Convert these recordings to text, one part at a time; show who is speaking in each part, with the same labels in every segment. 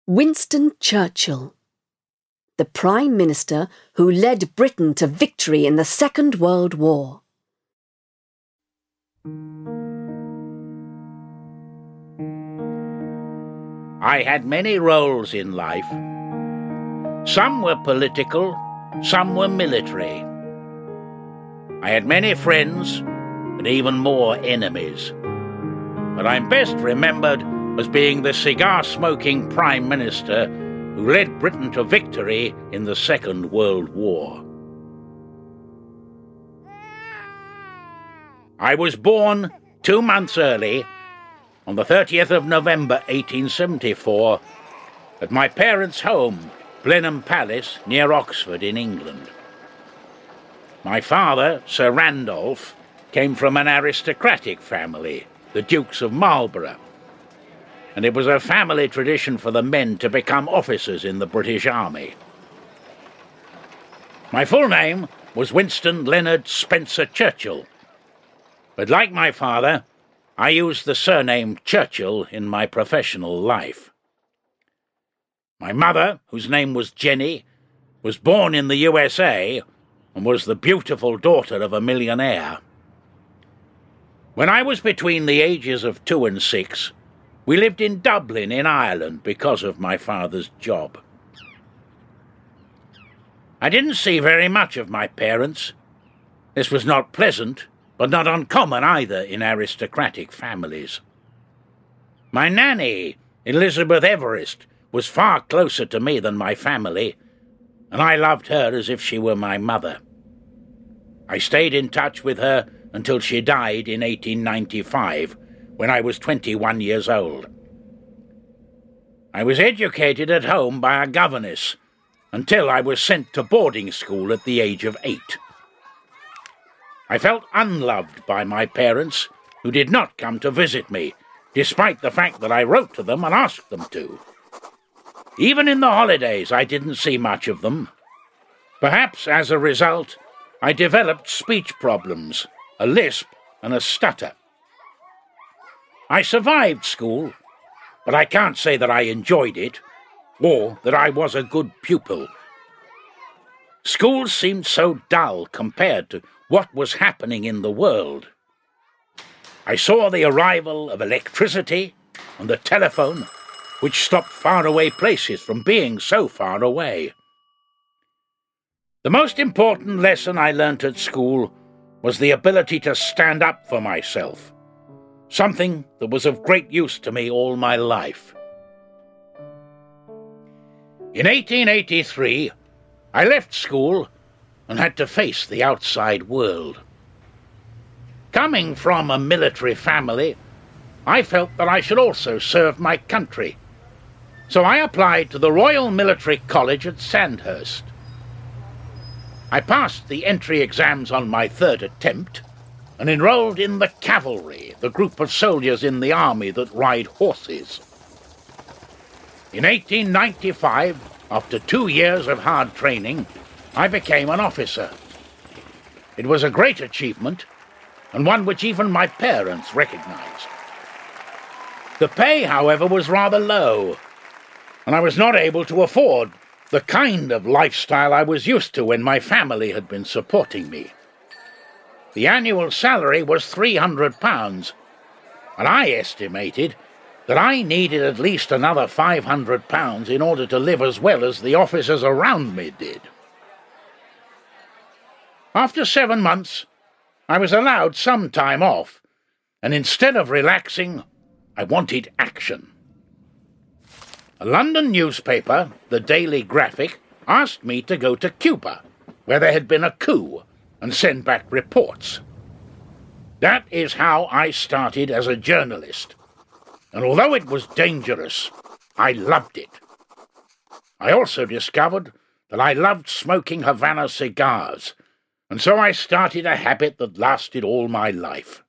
Speaker 1: Winston Churchill, the Prime Minister who led Britain to victory in the Second World War.
Speaker 2: I had many roles in life. Some were political, some were military. I had many friends and even more enemies. But I'm best remembered as being the cigar-smoking Prime Minister who led Britain to victory in the Second World War. I was born 2 months early, on the 30th of November 1874, at my parents' home, Blenheim Palace, near Oxford in England. My father, Sir Randolph, came from an aristocratic family, the Dukes of Marlborough, and it was a family tradition for the men to become officers in the British Army. My full name was Winston Leonard Spencer Churchill, but like my father, I used the surname Churchill in my professional life. My mother, whose name was Jenny, was born in the USA and was the beautiful daughter of a millionaire. When I was between the ages of 2 and 6, we lived in Dublin in Ireland because of my father's job. I didn't see very much of my parents. This was not pleasant, but not uncommon either in aristocratic families. My nanny, Elizabeth Everest, was far closer to me than my family, and I loved her as if she were my mother. I stayed in touch with her until she died in 1895, when I was 21 years old. I was educated at home by a governess until I was sent to boarding school at the age of 8. I felt unloved by my parents, who did not come to visit me, despite the fact that I wrote to them and asked them to. Even in the holidays, I didn't see much of them. Perhaps as a result, I developed speech problems, a lisp and a stutter. I survived school, but I can't say that I enjoyed it, or that I was a good pupil. School seemed so dull compared to what was happening in the world. I saw the arrival of electricity and the telephone, which stopped faraway places from being so far away. The most important lesson I learnt at school was the ability to stand up for myself, something that was of great use to me all my life. In 1883, I left school and had to face the outside world. Coming from a military family, I felt that I should also serve my country, so I applied to the Royal Military College at Sandhurst. I passed the entry exams on my 3rd attempt and enrolled in the cavalry, the group of soldiers in the army that ride horses. In 1895, after 2 years of hard training, I became an officer. It was a great achievement, and one which even my parents recognized. The pay, however, was rather low, and I was not able to afford the kind of lifestyle I was used to when my family had been supporting me. The annual salary was £300, and I estimated that I needed at least another £500 in order to live as well as the officers around me did. After 7 months, I was allowed some time off, and instead of relaxing, I wanted action. A London newspaper, the Daily Graphic, asked me to go to Cuba, where there had been a coup, and send back reports. That is how I started as a journalist, and although it was dangerous, I loved it. I also discovered that I loved smoking Havana cigars, and so I started a habit that lasted all my life.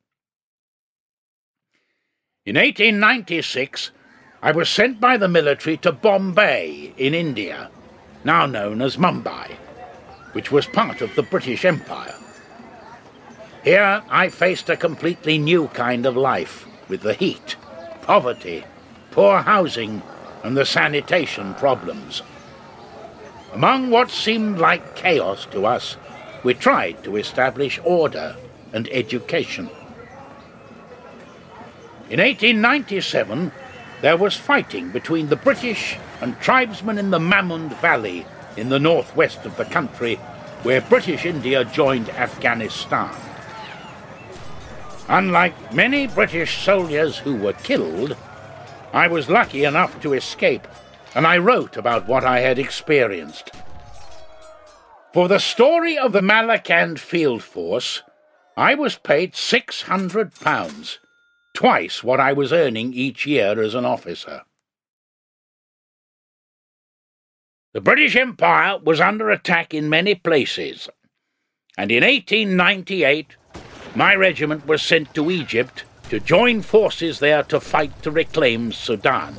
Speaker 2: In 1896, I was sent by the military to Bombay in India, now known as Mumbai, which was part of the British Empire. Here I faced a completely new kind of life, with the heat, poverty, poor housing, and the sanitation problems. Among what seemed like chaos to us, we tried to establish order and education. In 1897, there was fighting between the British and tribesmen in the Mamund Valley in the northwest of the country, where British India joined Afghanistan. Unlike many British soldiers who were killed, I was lucky enough to escape, and I wrote about what I had experienced. For the story of the Malakand Field Force, I was paid £600, twice what I was earning each year as an officer. The British Empire was under attack in many places, and in 1898 my regiment was sent to Egypt to join forces there to fight to reclaim Sudan.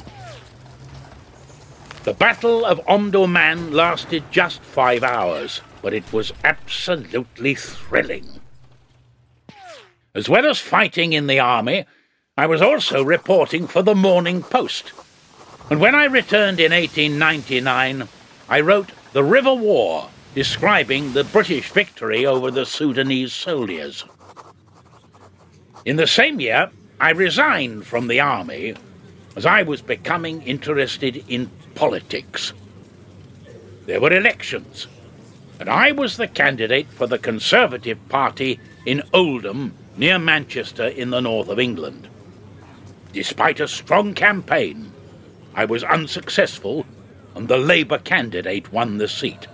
Speaker 2: The Battle of Omdurman lasted just 5 hours, but it was absolutely thrilling. As well as fighting in the army, I was also reporting for the Morning Post. And when I returned in 1899, I wrote The River War, describing the British victory over the Sudanese soldiers. In the same year, I resigned from the army as I was becoming interested in politics. There were elections, and I was the candidate for the Conservative Party in Oldham, near Manchester in the north of England. Despite a strong campaign, I was unsuccessful, and the Labour candidate won the seat.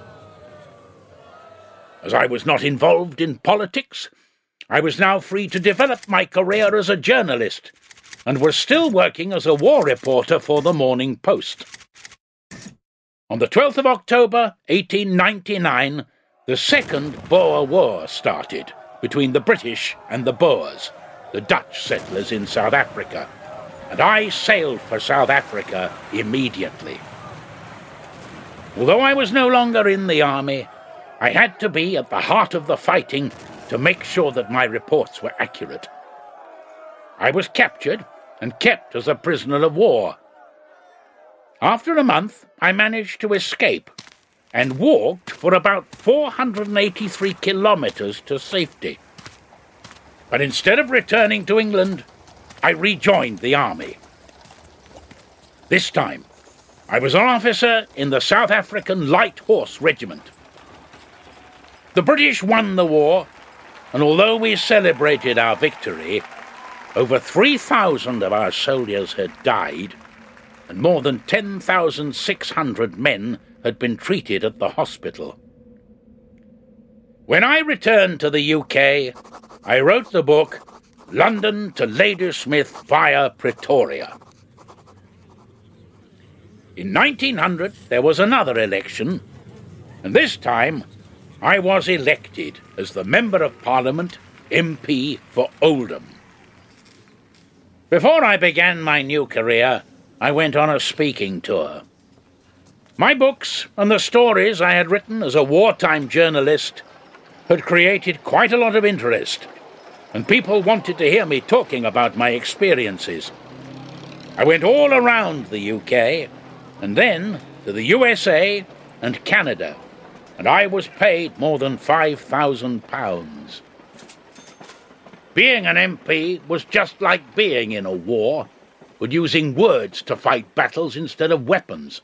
Speaker 2: As I was not involved in politics, I was now free to develop my career as a journalist, and was still working as a war reporter for the Morning Post. On the 12th of October, 1899, the Second Boer War started between the British and the Boers, the Dutch settlers in South Africa, and I sailed for South Africa immediately. Although I was no longer in the army, I had to be at the heart of the fighting to make sure that my reports were accurate. I was captured and kept as a prisoner of war. After a month, I managed to escape and walked for about 483 kilometres to safety. But instead of returning to England, I rejoined the army. This time, I was an officer in the South African Light Horse Regiment. The British won the war, and although we celebrated our victory, over 3,000 of our soldiers had died, and more than 10,600 men had been treated at the hospital. When I returned to the UK, I wrote the book London to Ladysmith via Pretoria. In 1900, there was another election, and this time I was elected as the Member of Parliament, MP for Oldham. Before I began my new career, I went on a speaking tour. My books and the stories I had written as a wartime journalist had created quite a lot of interest, and people wanted to hear me talking about my experiences. I went all around the UK, and then to the USA and Canada, and I was paid more than £5,000. Being an MP was just like being in a war, but using words to fight battles instead of weapons.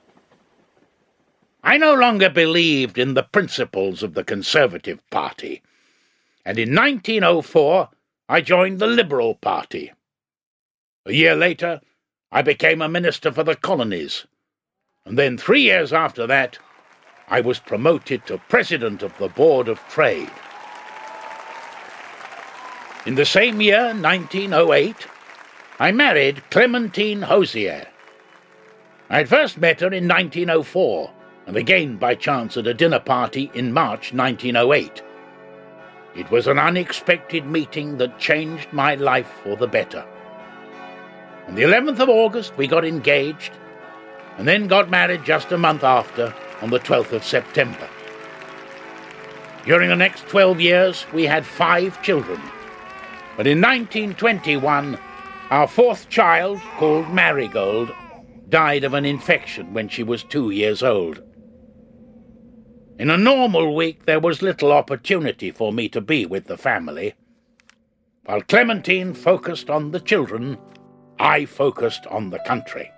Speaker 2: I no longer believed in the principles of the Conservative Party, and in 1904 I joined the Liberal Party. A year later, I became a minister for the colonies, and then 3 years after that, I was promoted to President of the Board of Trade. In the same year, 1908, I married Clementine Hosier. I had first met her in 1904, and again by chance at a dinner party in March 1908. It was an unexpected meeting that changed my life for the better. On the 11th of August, we got engaged, and then got married just a month after, on the 12th of September. During the next 12 years, we had 5 children. But in 1921, our 4th child, called Marigold, died of an infection when she was 2 years old. In a normal week, there was little opportunity for me to be with the family. While Clementine focused on the children, I focused on the country.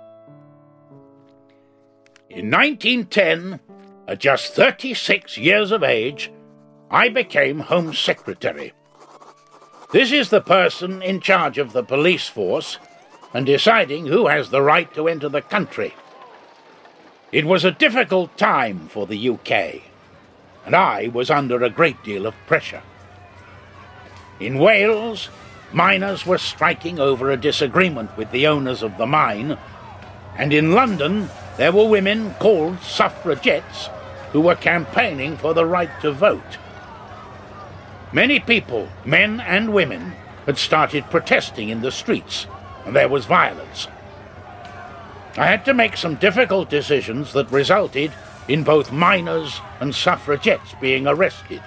Speaker 2: In 1910, at just 36 years of age, I became Home Secretary. This is the person in charge of the police force and deciding who has the right to enter the country. It was a difficult time for the UK, and I was under a great deal of pressure. In Wales, miners were striking over a disagreement with the owners of the mine, and in London there were women called suffragettes who were campaigning for the right to vote. Many people, men and women, had started protesting in the streets, and there was violence. I had to make some difficult decisions that resulted in both miners and suffragettes being arrested.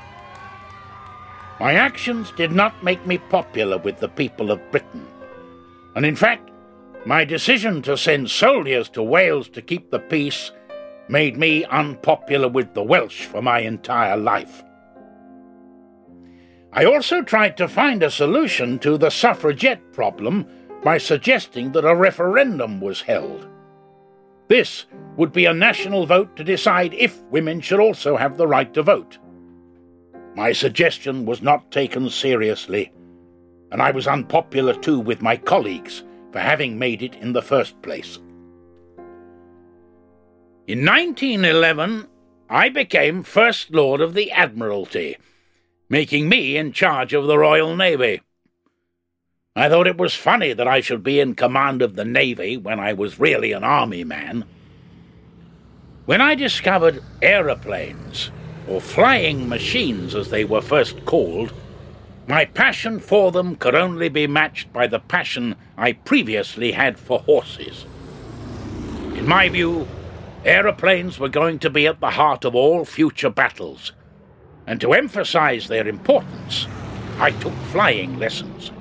Speaker 2: My actions did not make me popular with the people of Britain, and in fact, my decision to send soldiers to Wales to keep the peace made me unpopular with the Welsh for my entire life. I also tried to find a solution to the suffragette problem by suggesting that a referendum was held. This would be a national vote to decide if women should also have the right to vote. My suggestion was not taken seriously, and I was unpopular too with my colleagues for having made it in the first place. In 1911, I became First Lord of the Admiralty, making me in charge of the Royal Navy. I thought it was funny that I should be in command of the Navy when I was really an army man. When I discovered aeroplanes, or flying machines as they were first called, my passion for them could only be matched by the passion I previously had for horses. In my view, aeroplanes were going to be at the heart of all future battles, and to emphasize their importance, I took flying lessons.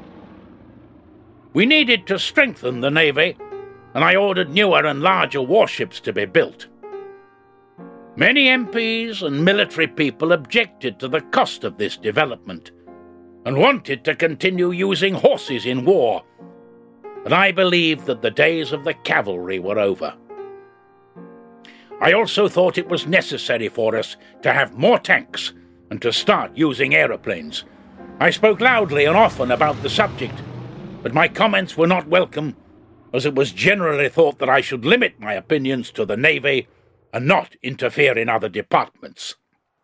Speaker 2: We needed to strengthen the Navy, and I ordered newer and larger warships to be built. Many MPs and military people objected to the cost of this development and wanted to continue using horses in war, but I believed that the days of the cavalry were over. I also thought it was necessary for us to have more tanks and to start using aeroplanes. I spoke loudly and often about the subject, but my comments were not welcome, as it was generally thought that I should limit my opinions to the Navy and not interfere in other departments.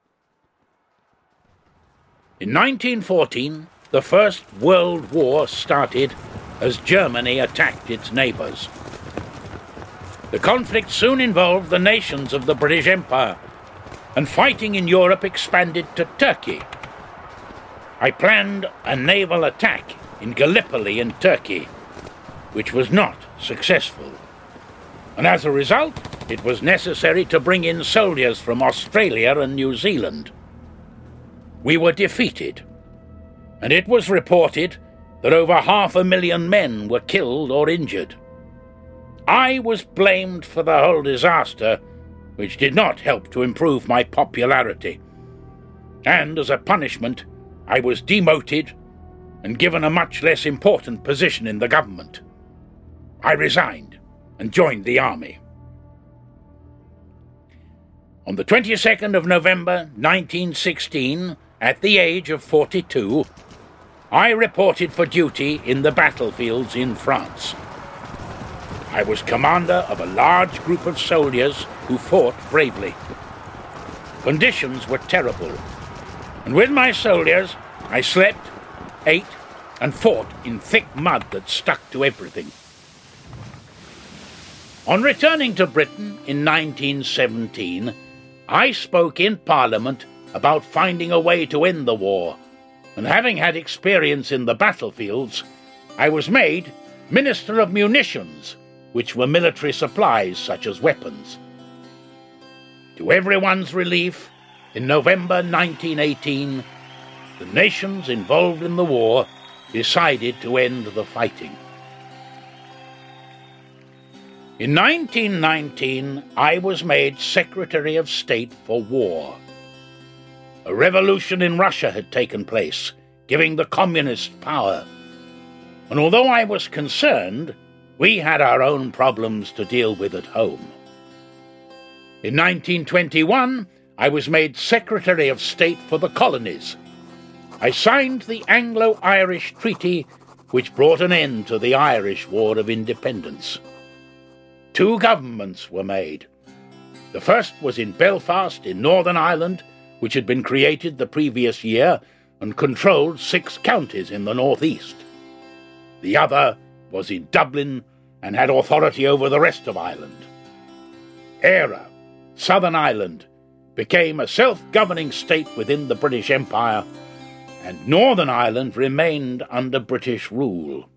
Speaker 2: In 1914, the First World War started as Germany attacked its neighbours. The conflict soon involved the nations of the British Empire, and fighting in Europe expanded to Turkey. I planned a naval attack in Gallipoli in Turkey, which was not successful, and as a result, it was necessary to bring in soldiers from Australia and New Zealand. We were defeated, and it was reported that over 500,000 men were killed or injured. I was blamed for the whole disaster, which did not help to improve my popularity, and as a punishment, I was demoted and given a much less important position in the government. I resigned and joined the army. On the 22nd of November 1916, at the age of 42, I reported for duty in the battlefields in France. I was commander of a large group of soldiers who fought bravely. Conditions were terrible, and with my soldiers I slept, ate, and fought in thick mud that stuck to everything. On returning to Britain in 1917, I spoke in Parliament about finding a way to end the war, and having had experience in the battlefields, I was made Minister of Munitions, which were military supplies such as weapons. To everyone's relief, in November 1918, the nations involved in the war decided to end the fighting. In 1919, I was made Secretary of State for War. A revolution in Russia had taken place, giving the communists power. And although I was concerned, we had our own problems to deal with at home. In 1921, I was made Secretary of State for the Colonies. I signed the Anglo-Irish Treaty, which brought an end to the Irish War of Independence. 2 governments were made. The first was in Belfast in Northern Ireland, which had been created the previous year and controlled 6 counties in the northeast. The other was in Dublin and had authority over the rest of Ireland. Éire, Southern Ireland, became a self-governing state within the British Empire, and Northern Ireland remained under British rule.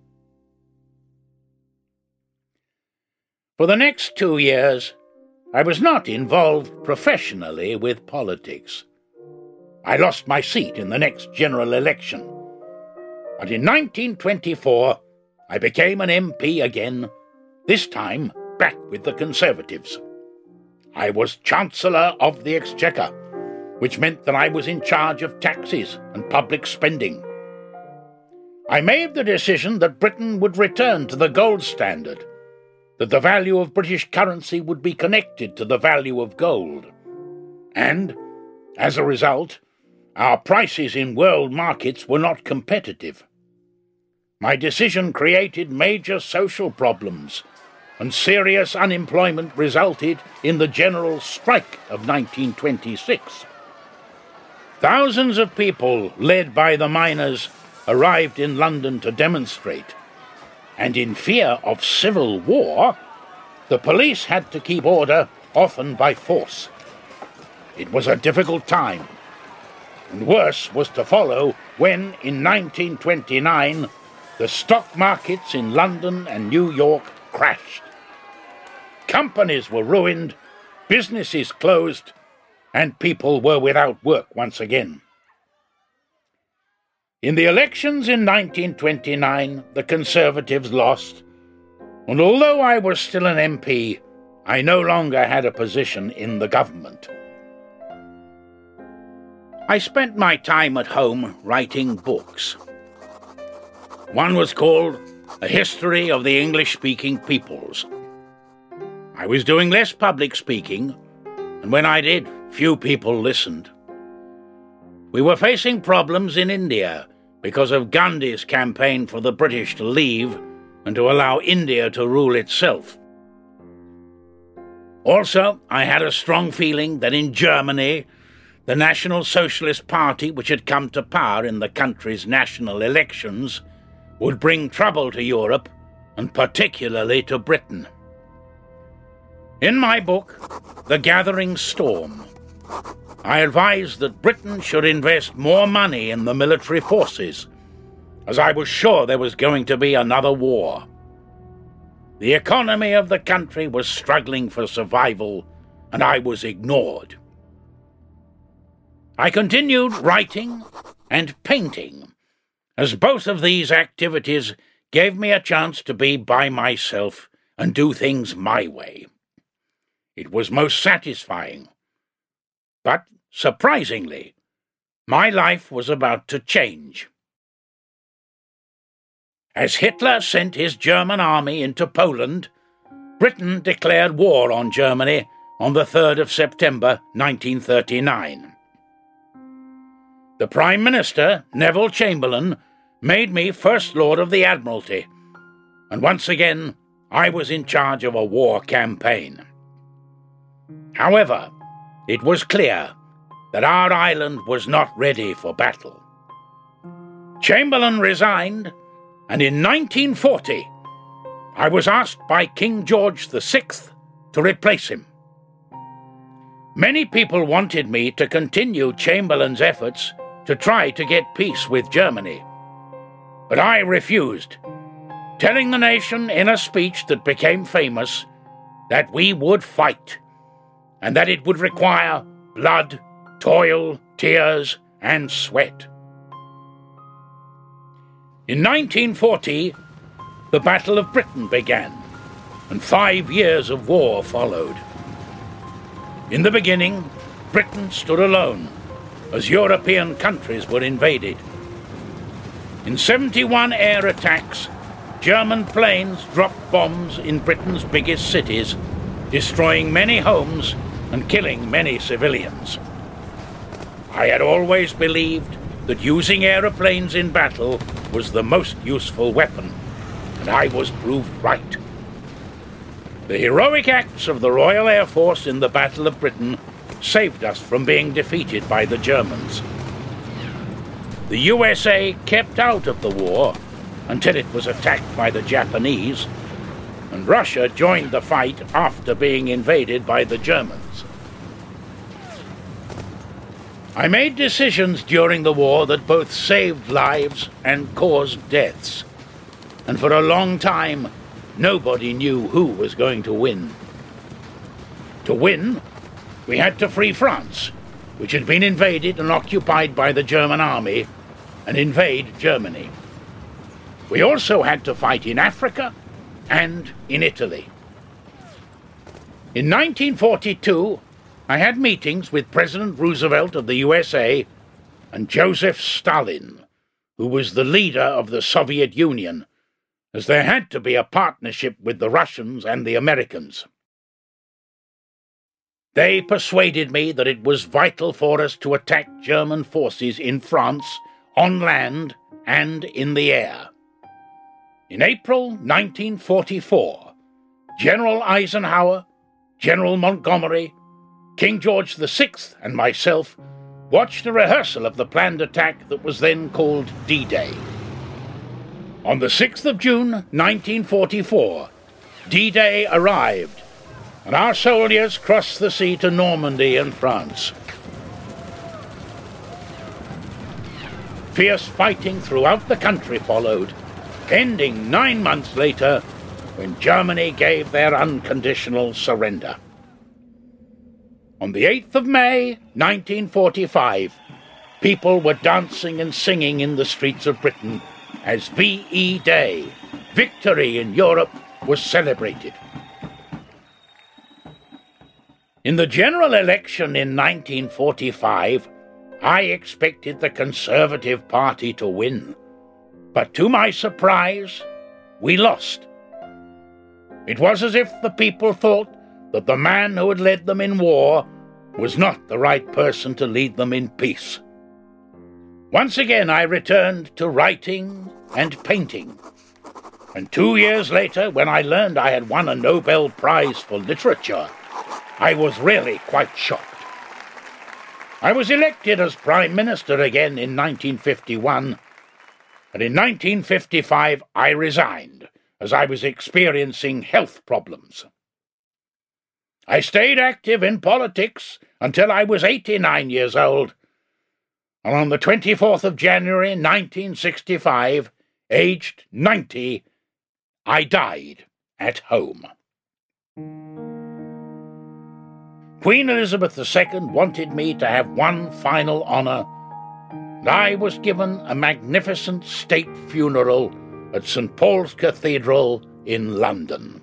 Speaker 2: For the next 2 years, I was not involved professionally with politics. I lost my seat in the next general election. But in 1924, I became an MP again, this time back with the Conservatives. I was Chancellor of the Exchequer, which meant that I was in charge of taxes and public spending. I made the decision that Britain would return to the gold standard, that the value of British currency would be connected to the value of gold. And, as a result, our prices in world markets were not competitive. My decision created major social problems, and serious unemployment resulted in the general strike of 1926. Thousands of people, led by the miners, arrived in London to demonstrate, and in fear of civil war, the police had to keep order, often by force. It was a difficult time, and worse was to follow when, in 1929, the stock markets in London and New York crashed. Companies were ruined, businesses closed, and people were without work once again. In the elections in 1929, the Conservatives lost, and although I was still an MP, I no longer had a position in the government. I spent my time at home writing books. One was called A History of the English-Speaking Peoples. I was doing less public speaking, and when I did, few people listened. We were facing problems in India because of Gandhi's campaign for the British to leave and to allow India to rule itself. Also, I had a strong feeling that in Germany, the National Socialist Party, which had come to power in the country's national elections, would bring trouble to Europe, and particularly to Britain. In my book, The Gathering Storm, I advised that Britain should invest more money in the military forces, as I was sure there was going to be another war. The economy of the country was struggling for survival, and I was ignored. I continued writing and painting, as both of these activities gave me a chance to be by myself and do things my way. It was most satisfying. But, surprisingly, my life was about to change. As Hitler sent his German army into Poland, Britain declared war on Germany on the 3rd of September 1939. The Prime Minister, Neville Chamberlain, made me First Lord of the Admiralty, and once again I was in charge of a war campaign. However, it was clear that our island was not ready for battle. Chamberlain resigned, and in 1940 I was asked by King George VI to replace him. Many people wanted me to continue Chamberlain's efforts to try to get peace with Germany, but I refused, telling the nation in a speech that became famous that we would fight, and that it would require blood, toil, tears, and sweat. In 1940, the Battle of Britain began, and 5 years of war followed. In the beginning, Britain stood alone as European countries were invaded. In 71 air attacks, German planes dropped bombs in Britain's biggest cities, destroying many homes and killing many civilians. I had always believed that using aeroplanes in battle was the most useful weapon, and I was proved right. The heroic acts of the Royal Air Force in the Battle of Britain saved us from being defeated by the Germans. The USA kept out of the war until it was attacked by the Japanese, and Russia joined the fight after being invaded by the Germans. I made decisions during the war that both saved lives and caused deaths, and for a long time, nobody knew who was going to win. To win, we had to free France, which had been invaded and occupied by the German army, and invade Germany. We also had to fight in Africa and in Italy. In 1942, I had meetings with President Roosevelt of the USA and Joseph Stalin, who was the leader of the Soviet Union, as there had to be a partnership with the Russians and the Americans. They persuaded me that it was vital for us to attack German forces in France, on land and in the air. In April 1944, General Eisenhower, General Montgomery, King George VI and myself watched a rehearsal of the planned attack that was then called D-Day. On the 6th of June 1944, D-Day arrived, and our soldiers crossed the sea to Normandy in France. Fierce fighting throughout the country followed, ending 9 months later when Germany gave their unconditional surrender. On the 8th of May 1945, people were dancing and singing in the streets of Britain as VE Day, victory in Europe, was celebrated. In the general election in 1945, I expected the Conservative Party to win, but to my surprise, we lost. It was as if the people thought that the man who had led them in war was not the right person to lead them in peace. Once again I returned to writing and painting, and 2 years later, when I learned I had won a Nobel Prize for Literature, I was really quite shocked. I was elected as Prime Minister again in 1951, and in 1955 I resigned as I was experiencing health problems. I stayed active in politics until I was 89 years old, and on the 24th of January 1965, aged 90, I died at home. Queen Elizabeth II wanted me to have one final honour, and I was given a magnificent state funeral at St. Paul's Cathedral in London.